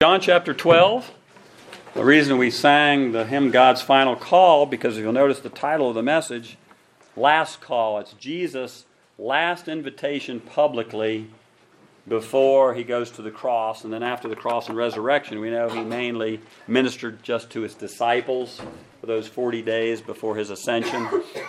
John chapter 12. The reason we sang the hymn God's Final Call, because if you'll notice the title of the message, Last Call. It's Jesus' last invitation publicly before he goes to the cross. And then after the cross and resurrection, we know he mainly ministered just to his disciples for those 40 days before his ascension.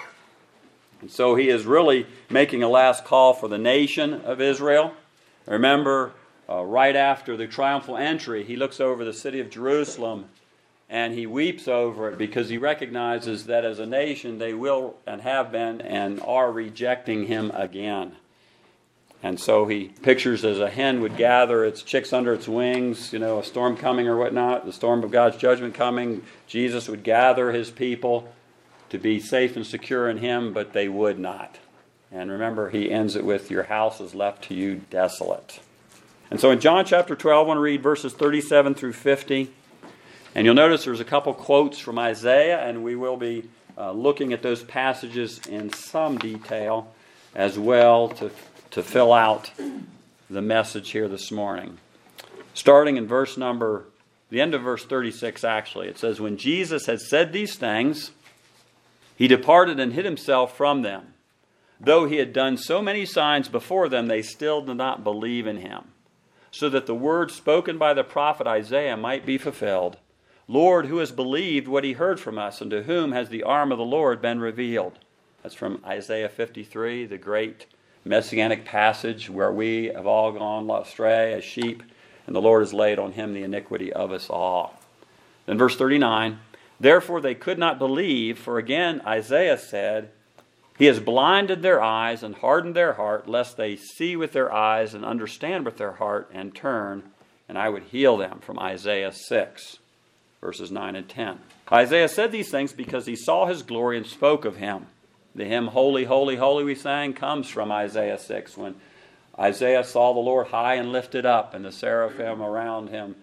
And so he is really making a last call for the nation of Israel. Remember, right after the triumphal entry, he looks over the city of Jerusalem and he weeps over it because he recognizes that as a nation they will and have been and are rejecting him again. And so he pictures as a hen would gather its chicks under its wings, a storm coming or whatnot, the storm of God's judgment coming. Jesus would gather his people to be safe and secure in him, but they would not. And remember, he ends it with, your house is left to you desolate. And so in John chapter 12, I want to read verses 37 through 50. And you'll notice there's a couple quotes from Isaiah, and we will be looking at those passages in some detail as well to fill out the message here this morning. Starting in the end of verse 36 actually, it says, when Jesus had said these things, he departed and hid himself from them. Though he had done so many signs before them, they still did not believe in him. So that the word spoken by the prophet Isaiah might be fulfilled. Lord, who has believed what he heard from us, and to whom has the arm of the Lord been revealed? That's from Isaiah 53, the great messianic passage where we have all gone astray as sheep, and the Lord has laid on him the iniquity of us all. Then verse 39, therefore they could not believe, for again Isaiah said, he has blinded their eyes and hardened their heart, lest they see with their eyes and understand with their heart and turn, and I would heal them. From Isaiah 6, verses 9 and 10. Isaiah said these things because he saw his glory and spoke of him. The hymn, Holy, Holy, Holy, we sang, comes from Isaiah 6, when Isaiah saw the Lord high and lifted up, and the seraphim around him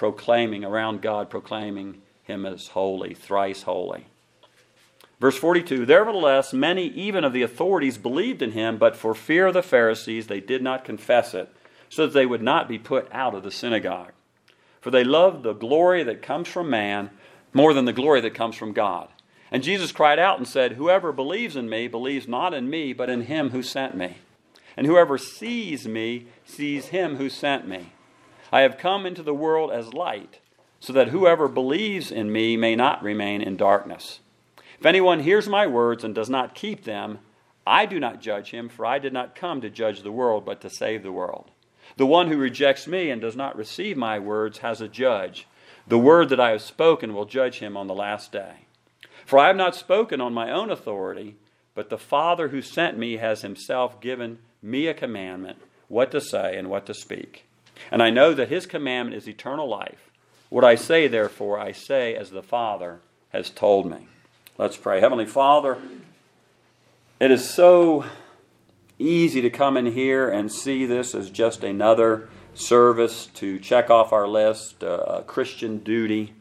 around God, proclaiming him as holy, thrice holy. Verse 42, nevertheless, many even of the authorities believed in him, but for fear of the Pharisees they did not confess it, so that they would not be put out of the synagogue. For they loved the glory that comes from man more than the glory that comes from God. And Jesus cried out and said, whoever believes in me believes not in me, but in him who sent me. And whoever sees me sees him who sent me. I have come into the world as light, so that whoever believes in me may not remain in darkness. If anyone hears my words and does not keep them, I do not judge him, for I did not come to judge the world, but to save the world. The one who rejects me and does not receive my words has a judge. The word that I have spoken will judge him on the last day. For I have not spoken on my own authority, but the Father who sent me has himself given me a commandment, what to say and what to speak. And I know that his commandment is eternal life. What I say, therefore, I say as the Father has told me. Let's pray. Heavenly Father, it is so easy to come in here and see this as just another service to check off our list, a Christian duty.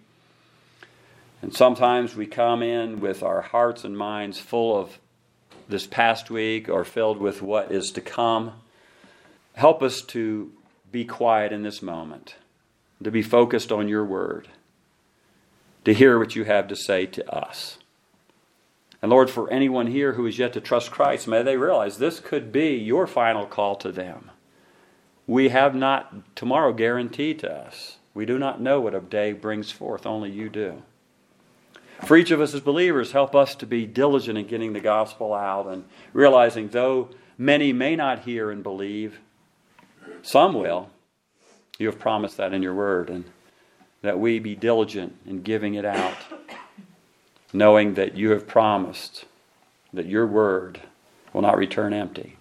And sometimes we come in with our hearts and minds full of this past week or filled with what is to come. Help us to be quiet in this moment, to be focused on your word, to hear what you have to say to us. And Lord, for anyone here who is yet to trust Christ, may they realize this could be your final call to them. We have not tomorrow guaranteed to us. We do not know what a day brings forth. Only you do. For each of us as believers, help us to be diligent in getting the gospel out and realizing though many may not hear and believe, some will. You have promised that in your word, and that we be diligent in giving it out, knowing that you have promised that your word will not return empty.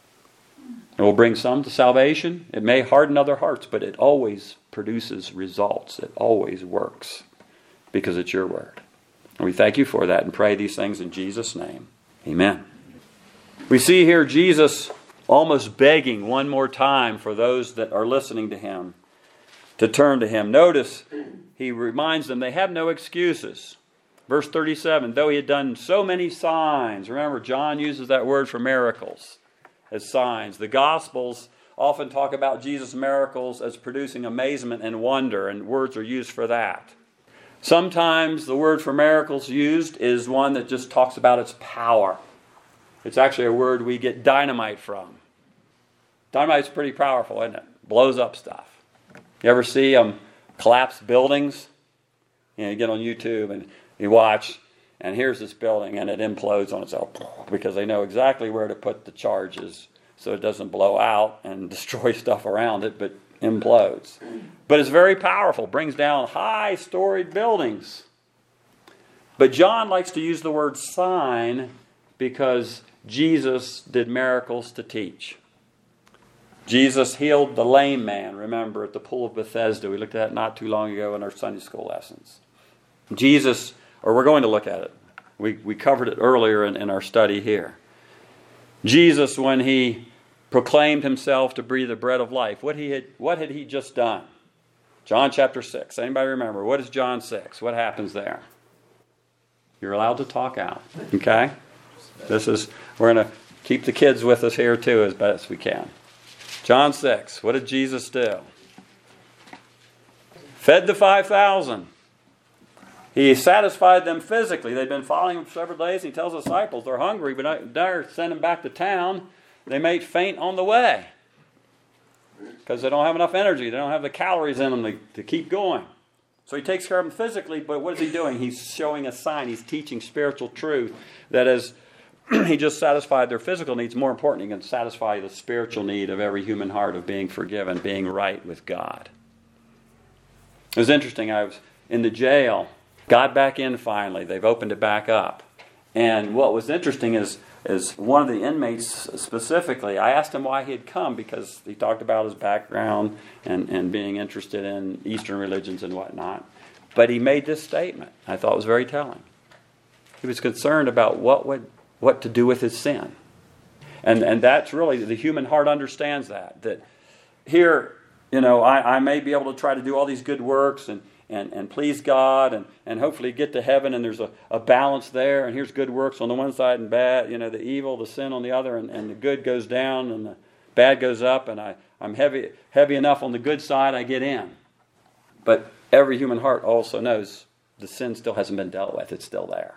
It will bring some to salvation. It may harden other hearts, but it always produces results. It always works because it's your word. And we thank you for that and pray these things in Jesus' name. Amen. We see here Jesus almost begging one more time for those that are listening to him to turn to him. Notice he reminds them they have no excuses. Verse 37, though he had done so many signs. Remember, John uses that word for miracles as signs. The Gospels often talk about Jesus' miracles as producing amazement and wonder, and words are used for that. Sometimes the word for miracles used is one that just talks about its power. It's actually a word we get dynamite from. Dynamite's pretty powerful, isn't it? Blows up stuff. You ever see collapsed buildings? You get on YouTube and you watch, and here's this building, and it implodes on itself because they know exactly where to put the charges so it doesn't blow out and destroy stuff around it, but implodes. But it's very powerful, brings down high storied buildings. But John likes to use the word sign because Jesus did miracles to teach. Jesus healed the lame man, remember, at the pool of Bethesda. We looked at that not too long ago in our Sunday school lessons. We're going to look at it. We covered it earlier in our study here. Jesus, when he proclaimed himself to be the bread of life, what had he just done? John chapter 6. Anybody remember? What is John 6? What happens there? You're allowed to talk out. Okay? We're going to keep the kids with us here too as best we can. John 6. What did Jesus do? Fed the 5,000. He satisfied them physically. They'd been following him for several days. He tells the disciples they're hungry, but they're sending them back to town. They may faint on the way because they don't have enough energy. They don't have the calories in them to keep going. So he takes care of them physically, but what is he doing? He's showing a sign. He's teaching spiritual truth that as he just satisfied their physical needs, more important, he can satisfy the spiritual need of every human heart of being forgiven, being right with God. It was interesting. I was in the jail, got back in finally. They've opened it back up. And what was interesting is one of the inmates specifically, I asked him why he had come because he talked about his background and being interested in Eastern religions and whatnot. But he made this statement I thought was very telling. He was concerned about what to do with his sin. And that's really, the human heart understands that here, I may be able to try to do all these good works and please God and hopefully get to heaven, and there's a balance there, and here's good works on the one side and bad, the evil, the sin on the other, and the good goes down and the bad goes up, and I'm heavy enough on the good side, I get in. But every human heart also knows the sin still hasn't been dealt with. It's still there.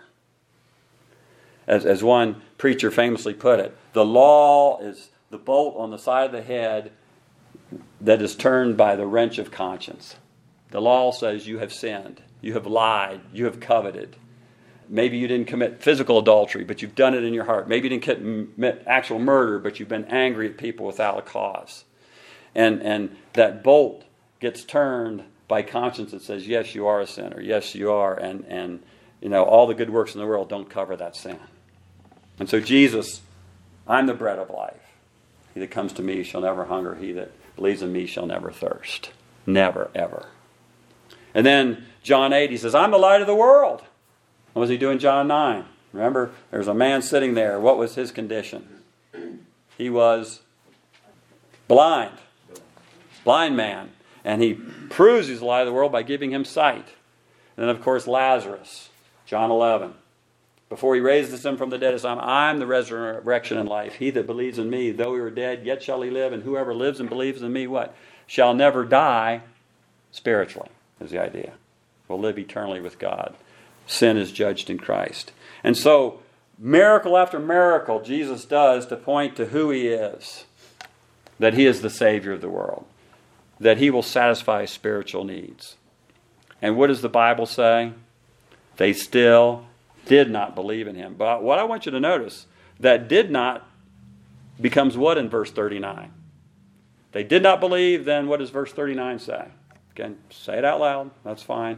As one preacher famously put it, the law is the bolt on the side of the head that is turned by the wrench of conscience. The law says you have sinned, you have lied, you have coveted. Maybe you didn't commit physical adultery, but you've done it in your heart. Maybe you didn't commit actual murder, but you've been angry at people without a cause. And that bolt gets turned by conscience that says, yes, you are a sinner. Yes, you are. And all the good works in the world don't cover that sin. And so Jesus, I'm the bread of life. He that comes to me shall never hunger. He that believes in me shall never thirst. Never, ever. And then John 8, he says, I'm the light of the world. What was he doing in John 9? Remember, there's a man sitting there. What was his condition? He was blind. Blind man. And he proves he's the light of the world by giving him sight. And then, of course, Lazarus, John 11. Before he raises him from the dead, he says, I'm the resurrection and life. He that believes in me, though he were dead, yet shall he live. And whoever lives and believes in me, what? Shall never die spiritually, is the idea. Will live eternally with God. Sin is judged in Christ. And so, miracle after miracle Jesus does to point to who he is. That he is the Savior of the world. That he will satisfy spiritual needs. And what does the Bible say? They still did not believe in him. But what I want you to notice, that did not becomes what in verse 39? They did not believe, then what does verse 39 say? Again, say it out loud. That's fine.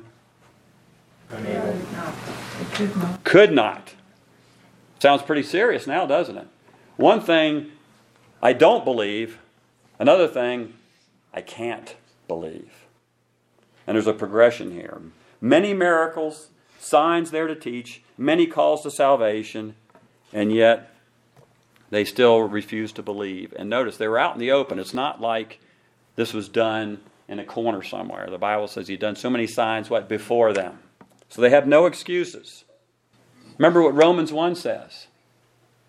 Could not. Sounds pretty serious now, doesn't it? One thing, I don't believe. Another thing, I can't believe. And there's a progression here. Many miracles, signs there to teach, many calls to salvation, and yet they still refuse to believe. And notice, they were out in the open. It's not like this was done in a corner somewhere. The Bible says he'd done so many signs, before them. So they have no excuses. Remember what Romans 1 says.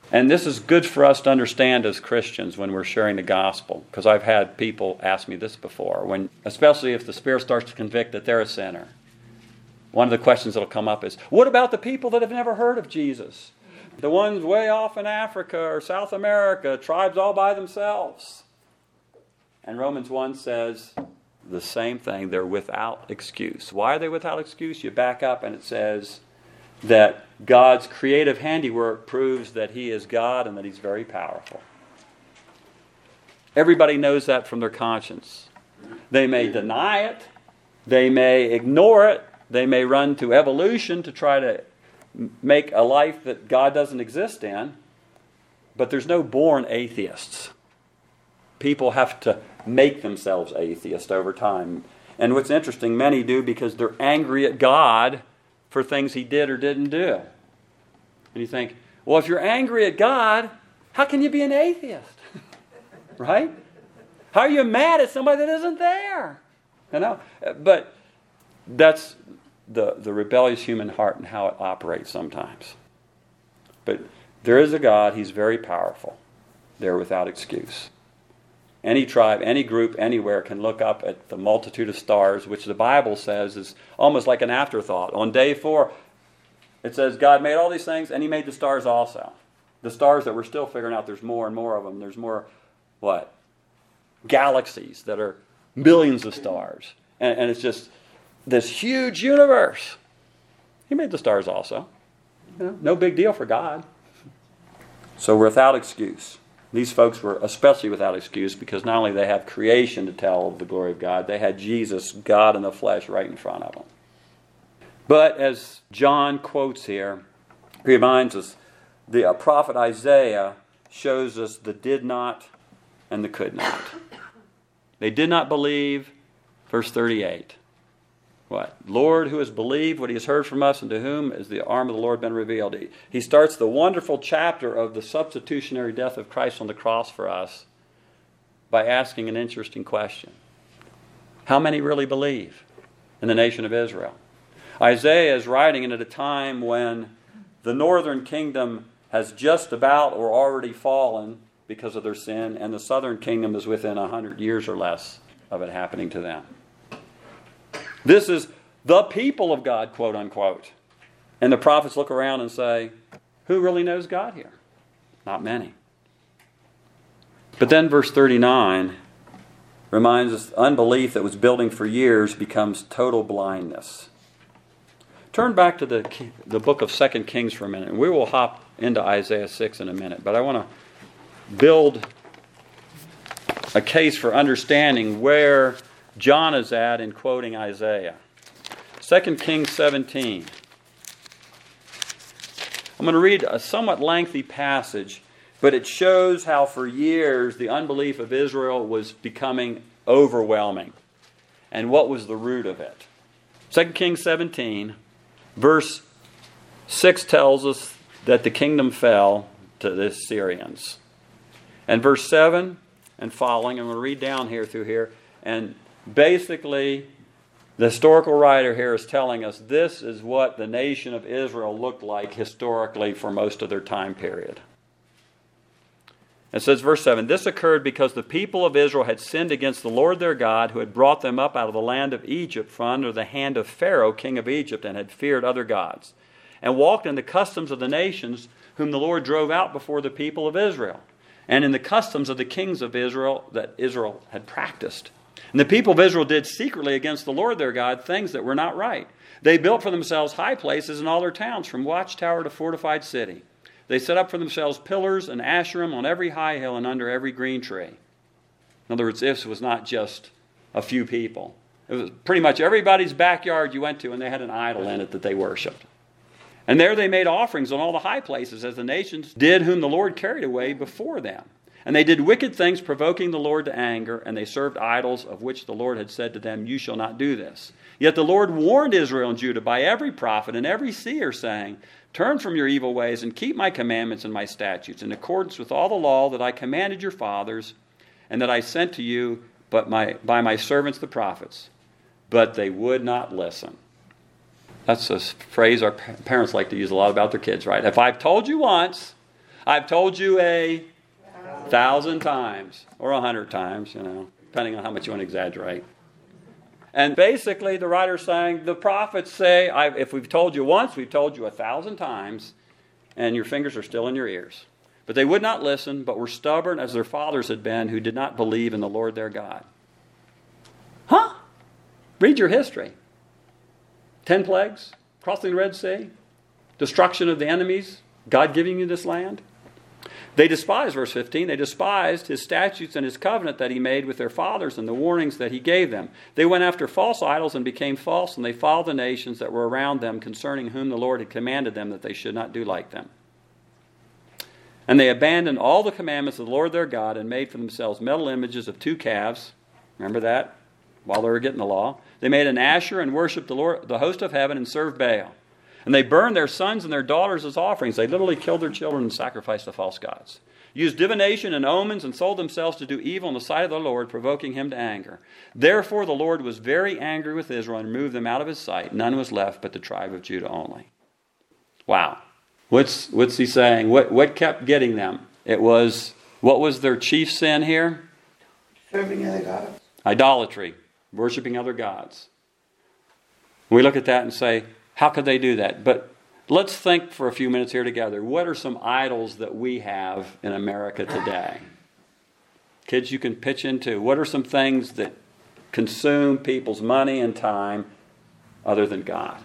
And this is good for us to understand as Christians when we're sharing the gospel, because I've had people ask me this before, especially if the Spirit starts to convict that they're a sinner. One of the questions that will come up is, what about the people that have never heard of Jesus? The ones way off in Africa or South America, tribes all by themselves. And Romans 1 says the same thing. They're without excuse. Why are they without excuse? You back up and it says that God's creative handiwork proves that He is God and that He's very powerful. Everybody knows that from their conscience. They may deny it. They may ignore it. They may run to evolution to try to make a life that God doesn't exist in. But there's no born atheists. People have to make themselves atheists over time. And what's interesting, many do because they're angry at God for things He did or didn't do. And you think, well, if you're angry at God, how can you be an atheist? Right? How are you mad at somebody that isn't there? But that's the rebellious human heart and how it operates sometimes. But there is a God. He's very powerful. They're without excuse. Any tribe, any group, anywhere can look up at the multitude of stars, which the Bible says is almost like an afterthought. On day 4, it says God made all these things, and He made the stars also. The stars that we're still figuring out, there's more and more of them. There's more, galaxies that are millions of stars. And it's just this huge universe. He made the stars also. No big deal for God. So we're without excuse. These folks were especially without excuse because not only they have creation to tell of the glory of God, they had Jesus, God in the flesh, right in front of them. But as John quotes here, he reminds us, the prophet Isaiah shows us the did not and the could not. They did not believe, verse 38. What? Lord, who has believed what He has heard from us, and to whom has the arm of the Lord been revealed? He starts the wonderful chapter of the substitutionary death of Christ on the cross for us by asking an interesting question. How many really believe in the nation of Israel? Isaiah is writing at a time when the northern kingdom has just about or already fallen because of their sin, and the southern kingdom is within 100 years or less of it happening to them. This is the people of God, quote unquote. And the prophets look around and say, who really knows God here? Not many. But then verse 39 reminds us unbelief that was building for years becomes total blindness. Turn back to the book of 2 Kings for a minute, and we will hop into Isaiah 6 in a minute. But I want to build a case for understanding where John is at in quoting Isaiah. 2 Kings 17. I'm going to read a somewhat lengthy passage, but it shows how for years the unbelief of Israel was becoming overwhelming. And what was the root of it? 2 Kings 17, verse 6 tells us that the kingdom fell to the Assyrians. And verse 7 and following, I'm going to read down here through here, and basically, the historical writer here is telling us this is what the nation of Israel looked like historically for most of their time period. It says, verse 7, this occurred because the people of Israel had sinned against the Lord their God, who had brought them up out of the land of Egypt from under the hand of Pharaoh, king of Egypt, and had feared other gods, and walked in the customs of the nations whom the Lord drove out before the people of Israel, and in the customs of the kings of Israel that Israel had practiced. And the people of Israel did secretly against the Lord their God things that were not right. They built for themselves high places in all their towns, from watchtower to fortified city. They set up for themselves pillars and asherim on every high hill and under every green tree. In other words, this was not just a few people. It was pretty much everybody's backyard you went to, and they had an idol in it that they worshipped. And there they made offerings on all the high places, as the nations did whom the Lord carried away before them. And they did wicked things, provoking the Lord to anger, and they served idols, of which the Lord had said to them, you shall not do this. Yet the Lord warned Israel and Judah by every prophet and every seer, saying, turn from your evil ways and keep my commandments and my statutes, in accordance with all the law that I commanded your fathers, and that I sent to you by my servants the prophets. But they would not listen. That's a phrase our parents like to use a lot about their kids, right? If I've told you once, I've told you 1,000 times, or 100 times, depending on how much you want to exaggerate. And basically, the writer's saying, the prophets say, if we've told you once, we've told you 1,000 times, and your fingers are still in your ears. But they would not listen, but were stubborn as their fathers had been, who did not believe in the Lord their God. Huh? Read your history. 10 plagues, crossing the Red Sea, destruction of the enemies, God giving you this land. They despised, verse 15, they despised his statutes and his covenant that he made with their fathers and the warnings that he gave them. They went after false idols and became false, and they followed the nations that were around them, concerning whom the Lord had commanded them that they should not do like them. And they abandoned all the commandments of the Lord their God and made for themselves metal images of 2 calves. Remember that? While they were getting the law. They made an Asher and worshipped the Lord, the host of heaven, and served Baal. And they burned their sons and their daughters as offerings. They literally killed their children and sacrificed to false gods. Used divination and omens and sold themselves to do evil in the sight of the Lord, provoking him to anger. Therefore the Lord was very angry with Israel and removed them out of his sight. None was left but the tribe of Judah only. Wow. What's he saying? What kept getting them? What was their chief sin here? Serving other gods. Idolatry. Worshipping other gods. We look at that and say, how could they do that? But let's think for a few minutes here together. What are some idols that we have in America today? Kids, you can pitch into. What are some things that consume people's money and time other than God?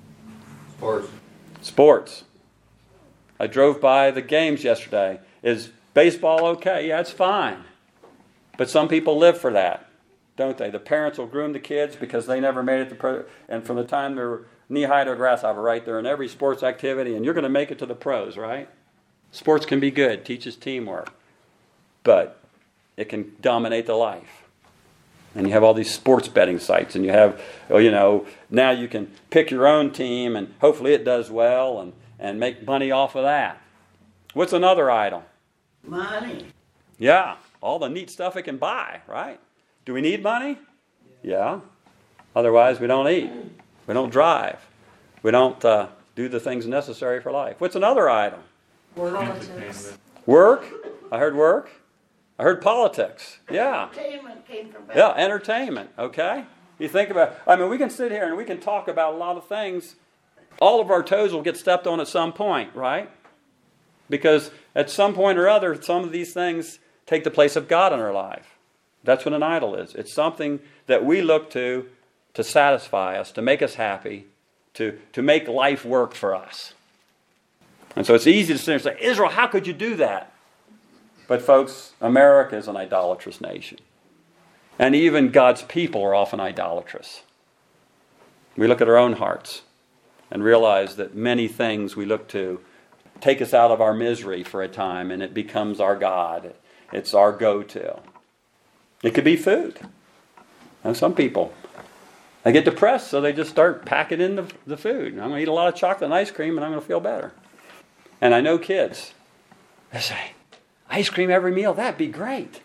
Sports. I drove by the games yesterday. Is baseball okay? Yeah, it's fine. But some people live for that, don't they? The parents will groom the kids because they never made it to pro. And from the time they're knee-high to a grasshopper, right? They're in every sports activity, and you're going to make it to the pros, right? Sports can be good, teaches teamwork. But it can dominate the life. And you have all these sports betting sites, and you have, now you can pick your own team, and hopefully it does well, and make money off of that. What's another idol? Money. Yeah, all the neat stuff it can buy, right? Do we need money? Yeah. Otherwise, we don't eat. We don't drive. We don't do the things necessary for life. What's another idol? Politics. Work. I heard work. I heard politics. Yeah. Entertainment came from back. Yeah, entertainment. Okay? You think about, we can sit here and we can talk about a lot of things. All of our toes will get stepped on at some point, right? Because at some point or other, some of these things take the place of God in our life. That's what an idol is. It's something that we look to satisfy us, to make us happy, to make life work for us. And so it's easy to sit there and say, Israel, how could you do that? But folks, America is an idolatrous nation. And even God's people are often idolatrous. We look at our own hearts and realize that many things we look to take us out of our misery for a time, and it becomes our God. It's our go-to. It could be food. And some people, they get depressed, so they just start packing in the food. I'm going to eat a lot of chocolate and ice cream, and I'm going to feel better. And I know kids, they say, ice cream every meal, that'd be great.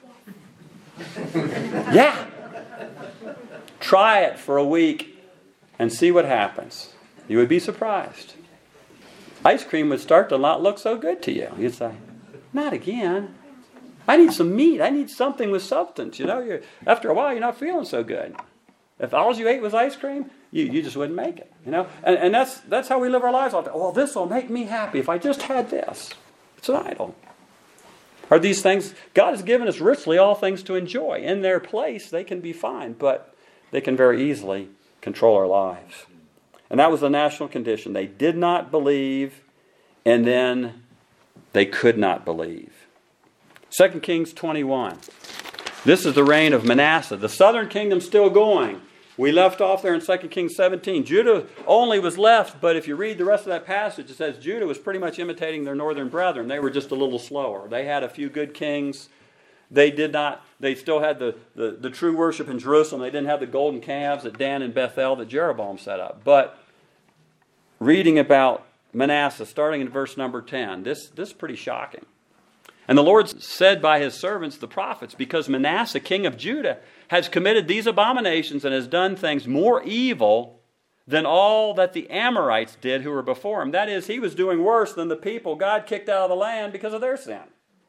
Yeah. Try it for a week and see what happens. You would be surprised. Ice cream would start to not look so good to you. You'd say, not again. I need some meat. I need something with substance. After a while, you're not feeling so good. If all you ate was ice cream, you just wouldn't make it. And that's how we live our lives all the time. Well, this will make me happy if I just had this. It's an idol. Are these things, God has given us richly all things to enjoy. In their place, they can be fine, but they can very easily control our lives. And that was the national condition. They did not believe, and then they could not believe. 2 Kings 21. This is the reign of Manasseh. The southern kingdom's still going. We left off there in 2 Kings 17. Judah only was left, but if you read the rest of that passage, it says Judah was pretty much imitating their northern brethren. They were just a little slower. They had a few good kings. They still had the true worship in Jerusalem. They didn't have the golden calves at Dan and Bethel that Jeroboam set up. But reading about Manasseh, starting in verse number 10, this is pretty shocking. And the Lord said by his servants, the prophets, because Manasseh, king of Judah, has committed these abominations and has done things more evil than all that the Amorites did who were before him. That is, he was doing worse than the people God kicked out of the land because of their sin.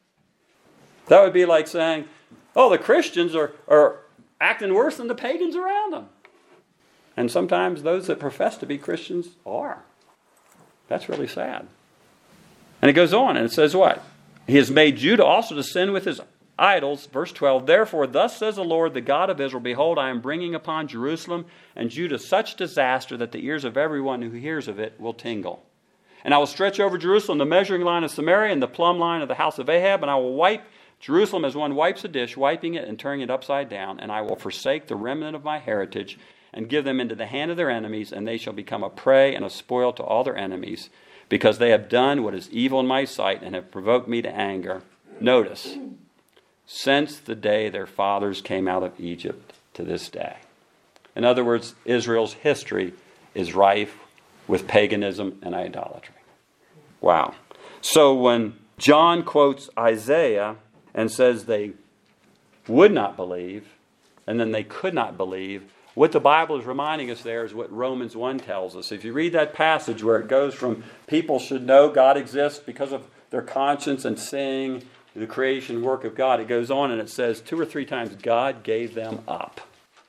That would be like saying, oh, the Christians are acting worse than the pagans around them. And sometimes those that profess to be Christians are. That's really sad. And it goes on and it says what? He has made Judah also to sin with his idols. Verse 12, therefore thus says the Lord, the God of Israel, behold, I am bringing upon Jerusalem and Judah such disaster that the ears of everyone who hears of it will tingle. And I will stretch over Jerusalem the measuring line of Samaria and the plumb line of the house of Ahab, and I will wipe Jerusalem as one wipes a dish, wiping it and turning it upside down, and I will forsake the remnant of my heritage and give them into the hand of their enemies, and they shall become a prey and a spoil to all their enemies, because they have done what is evil in my sight and have provoked me to anger. Notice, since the day their fathers came out of Egypt to this day. In other words, Israel's history is rife with paganism and idolatry. Wow. So when John quotes Isaiah and says they would not believe, and then they could not believe, what the Bible is reminding us there is what Romans 1 tells us. If you read that passage where it goes from people should know God exists because of their conscience and seeing the creation work of God, it goes on and it says 2 or 3 times, God gave them up.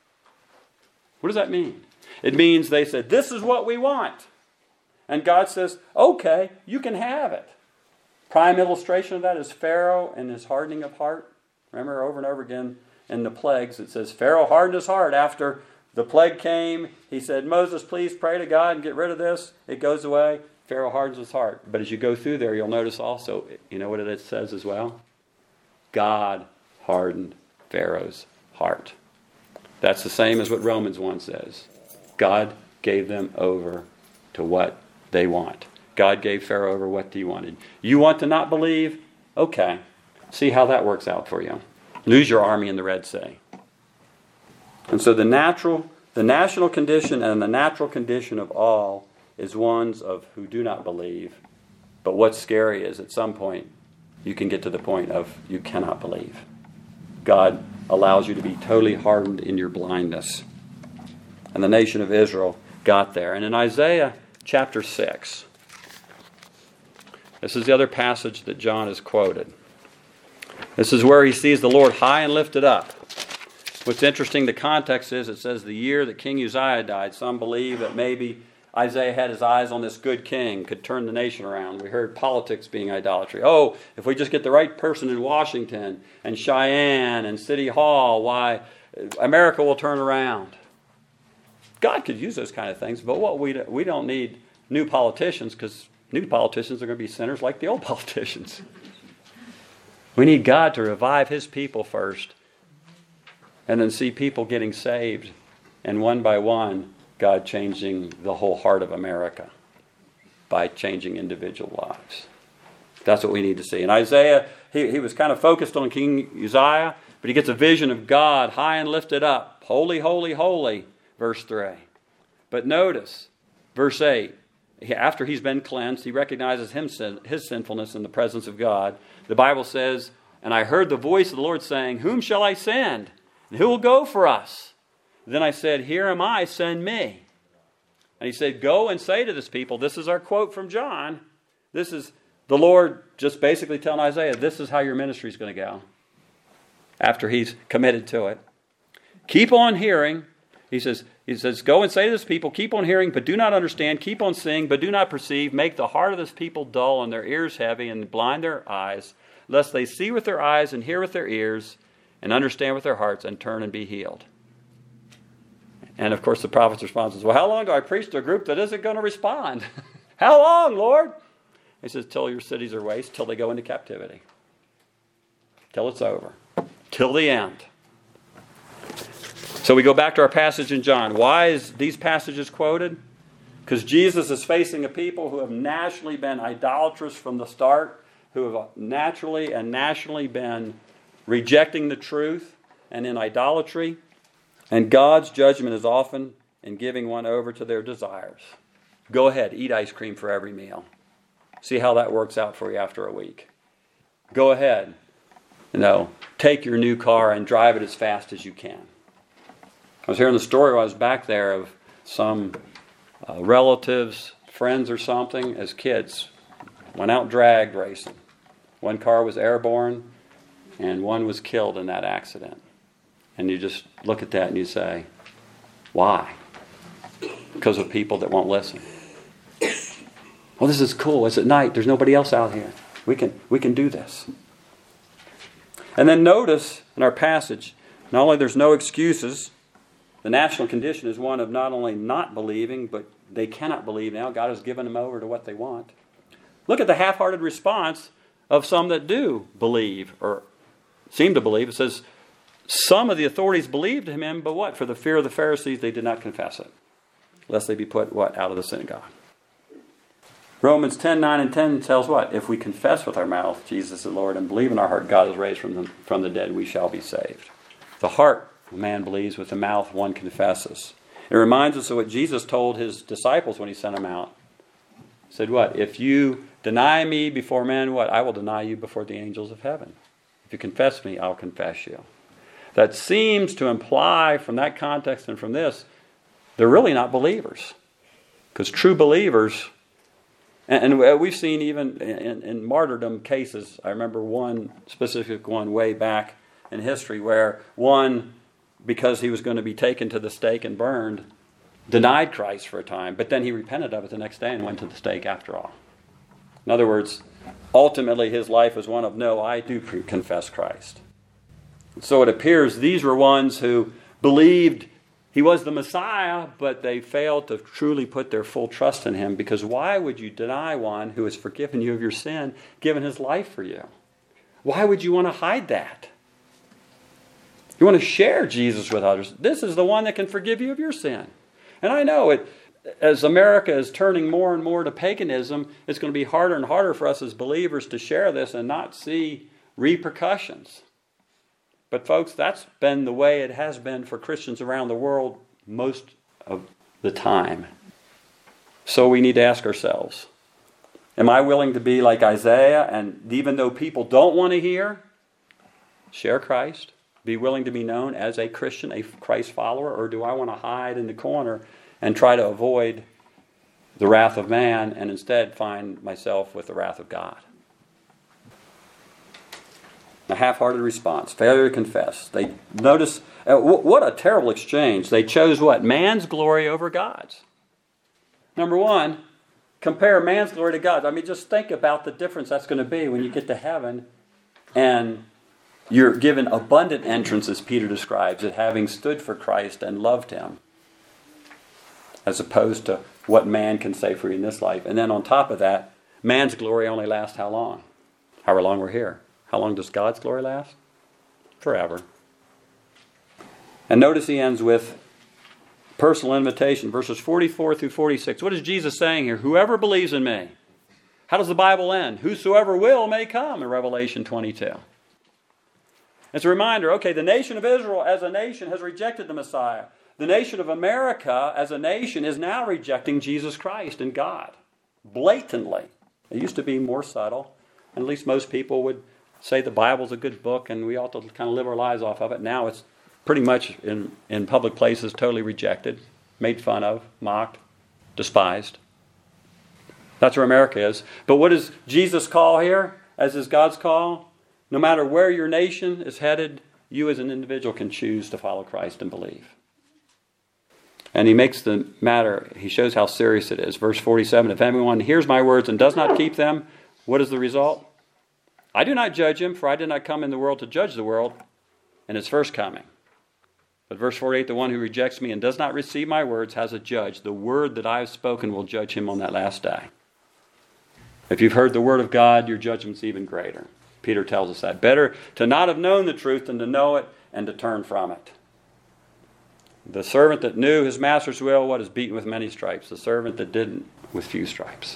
What does that mean? It means they said, this is what we want. And God says, okay, you can have it. Prime illustration of that is Pharaoh and his hardening of heart. Remember over and over again in the plagues, it says Pharaoh hardened his heart after the plague came. He said, Moses, please pray to God and get rid of this. It goes away. Pharaoh hardens his heart. But as you go through there, you'll notice also, you know what it says as well? God hardened Pharaoh's heart. That's the same as what Romans 1 says. God gave them over to what they want. God gave Pharaoh over what he wanted. You want to not believe? Okay. See how that works out for you. Lose your army in the Red Sea. And so the national condition and the natural condition of all is ones of who do not believe. But what's scary is at some point you can get to the point of you cannot believe. God allows you to be totally hardened in your blindness. And the nation of Israel got there. And in Isaiah chapter 6, this is the other passage that John has quoted. This is where he sees the Lord high and lifted up. What's interesting, the context is it says the year that King Uzziah died. Some believe that maybe Isaiah had his eyes on this good king, could turn the nation around. We heard politics being idolatry. Oh, if we just get the right person in Washington and Cheyenne and City Hall, why, America will turn around. God could use those kind of things, but what we don't need new politicians, because new politicians are going to be sinners like the old politicians. We need God to revive his people first, and then see people getting saved, and one by one, God changing the whole heart of America by changing individual lives. That's what we need to see. And Isaiah, he was kind of focused on King Uzziah, but he gets a vision of God high and lifted up. Holy, holy, holy, verse 3. But notice, verse 8, after he's been cleansed, he recognizes his sinfulness in the presence of God. The Bible says, and I heard the voice of the Lord saying, whom shall I send? And who will go for us? Then I said, here am I, send me. And he said, go and say to this people, this is our quote from John. This is the Lord just basically telling Isaiah, this is how your ministry is going to go. After he's committed to it. Keep on hearing. He says, go and say to this people, keep on hearing, but do not understand. Keep on seeing, but do not perceive. Make the heart of this people dull and their ears heavy and blind their eyes, lest they see with their eyes and hear with their ears and understand with their hearts and turn and be healed. And of course the prophet's response is, well, how long do I preach to a group that isn't going to respond? How long, Lord? He says, till your cities are waste, till they go into captivity. Till it's over. Till the end. So we go back to our passage in John. Why is these passages quoted? Because Jesus is facing a people who have nationally been idolatrous from the start, who have naturally and nationally been rejecting the truth and in idolatry. And God's judgment is often in giving one over to their desires. Go ahead, eat ice cream for every meal. See how that works out for you after a week. Go ahead, take your new car and drive it as fast as you can. I was hearing the story while I was back there of some relatives, friends or something, as kids, went out drag racing. One car was airborne, and one was killed in that accident. And you just look at that and you say, why? Because of people that won't listen. Well, this is cool. It's at night. There's nobody else out here. We can do this. And then notice in our passage, not only there's no excuses, the national condition is one of not only not believing, but they cannot believe now. God has given them over to what they want. Look at the half-hearted response of some that do believe or seem to believe. It says, some of the authorities believed him, but what? For the fear of the Pharisees, they did not confess it, lest they be put, what? Out of the synagogue. Romans 10:9 and 10 tells what? If we confess with our mouth Jesus is Lord and believe in our heart God is raised from the dead, we shall be saved. The heart, a man believes, with the mouth one confesses. It reminds us of what Jesus told his disciples when he sent them out. He said what? If you deny me before men, what? I will deny you before the angels of heaven. If you confess me, I'll confess you. That seems to imply from that context and from this, they're really not believers. Because true believers, and we've seen even in martyrdom cases, I remember one specific one way back in history where one, because he was going to be taken to the stake and burned, denied Christ for a time, but then he repented of it the next day and went to the stake after all. In other words, ultimately his life was one of, no, I do confess Christ. So it appears these were ones who believed he was the Messiah, but they failed to truly put their full trust in him, because why would you deny one who has forgiven you of your sin, given his life for you? Why would you want to hide that? You want to share Jesus with others. This is the one that can forgive you of your sin. And I know it, as America is turning more and more to paganism, it's going to be harder and harder for us as believers to share this and not see repercussions. But folks, that's been the way it has been for Christians around the world most of the time. So we need to ask ourselves, am I willing to be like Isaiah, and even though people don't want to hear, share Christ? Be willing to be known as a Christian, a Christ follower? Or do I want to hide in the corner and try to avoid the wrath of man and instead find myself with the wrath of God? A half-hearted response, failure to confess. They notice, what a terrible exchange. They chose what? Man's glory over God's. Number one, compare man's glory to God's. I mean, just think about the difference that's going to be when you get to heaven and you're given abundant entrance, as Peter describes it, having stood for Christ and loved him, as opposed to what man can say for you in this life. And then on top of that, man's glory only lasts how long? However long we're here. How long does God's glory last? Forever. And notice he ends with personal invitation, verses 44 through 46. What is Jesus saying here? Whoever believes in me. How does the Bible end? Whosoever will may come in Revelation 22. It's a reminder, okay, the nation of Israel as a nation has rejected the Messiah. The nation of America as a nation is now rejecting Jesus Christ and God. Blatantly. It used to be more subtle. And at least most people would say the Bible's a good book and we ought to kind of live our lives off of it. Now it's pretty much in public places totally rejected, made fun of, mocked, despised. That's where America is. But what does Jesus call here, as is God's call? No matter where your nation is headed, you as an individual can choose to follow Christ and believe. And he makes the matter, he shows how serious it is. Verse 47, if anyone hears my words and does not keep them, what is the result? I do not judge him, for I did not come in the world to judge the world in its first coming. But verse 48, the one who rejects me and does not receive my words has a judge. The word that I have spoken will judge him on that last day. If you've heard the word of God, your judgment's even greater. Peter tells us that. Better to not have known the truth than to know it and to turn from it. The servant that knew his master's will, what, is beaten with many stripes. The servant that didn't, with few stripes.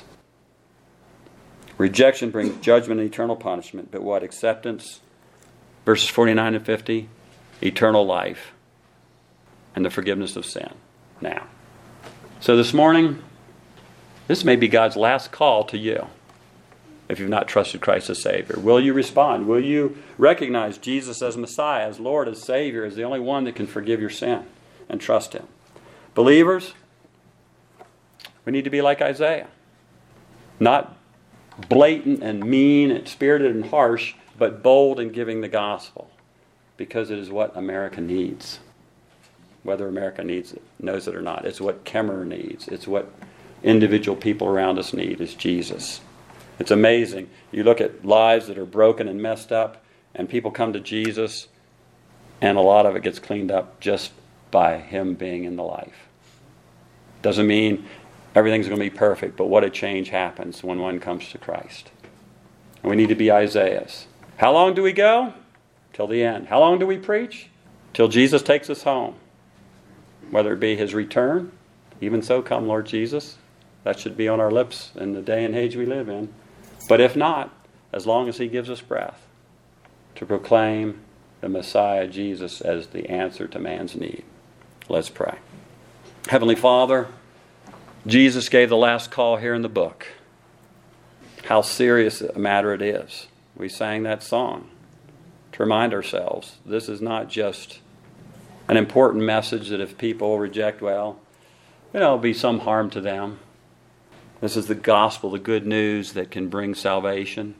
Rejection brings judgment and eternal punishment. But what? Acceptance, verses 49 and 50, eternal life and the forgiveness of sin. Now, so this morning, this may be God's last call to you if you've not trusted Christ as Savior. Will you respond? Will you recognize Jesus as Messiah, as Lord, as Savior, as the only one that can forgive your sin and trust Him? Believers, We need to be like Isaiah. Not blatant and mean and spirited and harsh, but bold in giving the gospel. Because it is what America needs. Whether America knows it or not. It's what Kemmerer needs. It's what individual people around us need, is Jesus. It's amazing. You look at lives that are broken and messed up, and people come to Jesus, and a lot of it gets cleaned up just by Him being in the life. Doesn't mean everything's going to be perfect, but what a change happens when one comes to Christ. And we need to be Isaiahs. How long do we go? Till the end. How long do we preach? Till Jesus takes us home. Whether it be His return, even so, come Lord Jesus. That should be on our lips in the day and age we live in. But if not, as long as He gives us breath, to proclaim the Messiah Jesus as the answer to man's need. Let's pray. Heavenly Father, Jesus gave the last call here in the book. How serious a matter it is. We sang that song to remind ourselves this is not just an important message that if people reject, well, it'll be some harm to them. This is the gospel, the good news that can bring salvation,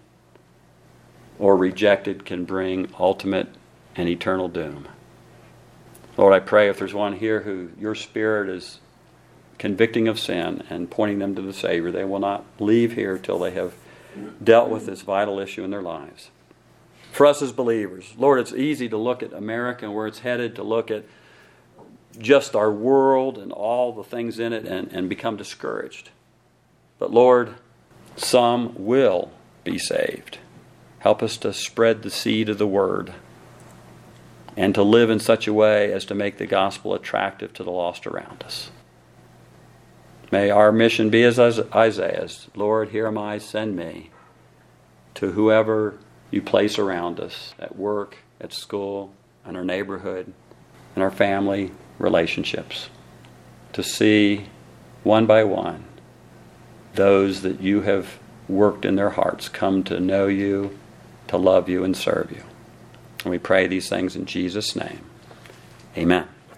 or rejected can bring ultimate and eternal doom. Lord, I pray if there's one here who your Spirit is convicting of sin and pointing them to the Savior, they will not leave here till they have dealt with this vital issue in their lives. For us as believers, Lord, it's easy to look at America and where it's headed, to look at just our world and all the things in it and become discouraged. But Lord, some will be saved. Help us to spread the seed of the Word and to live in such a way as to make the gospel attractive to the lost around us. May our mission be as Isaiah's. Lord, here am I, send me to whoever you place around us, at work, at school, in our neighborhood, in our family relationships, to see one by one those that you have worked in their hearts come to know you, to love you, and serve you. And we pray these things in Jesus' name. Amen.